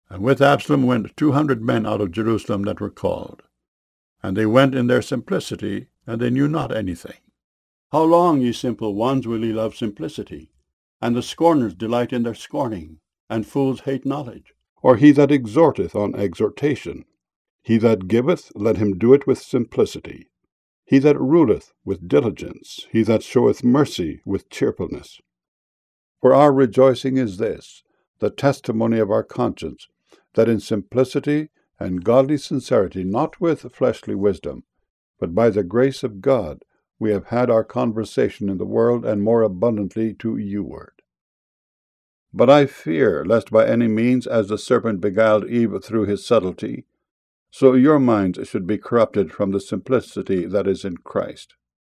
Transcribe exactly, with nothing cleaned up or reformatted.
And with Absalom went two hundred men out of Jerusalem that were called. And they went in their simplicity, and they knew not anything. How long, ye simple ones, will ye love simplicity? And the scorners delight in their scorning, and fools hate knowledge. Or he that exhorteth on exhortation? He that giveth, let him do it with simplicity. He that ruleth, with diligence. He that showeth mercy, with cheerfulness. For our rejoicing is this, the testimony of our conscience, that in simplicity and godly sincerity, not with fleshly wisdom, but by the grace of God, we have had our conversation in the world, and more abundantly to you-ward. But I fear, lest by any means, as the serpent beguiled Eve through his subtlety, so your minds should be corrupted from the simplicity that is in Christ.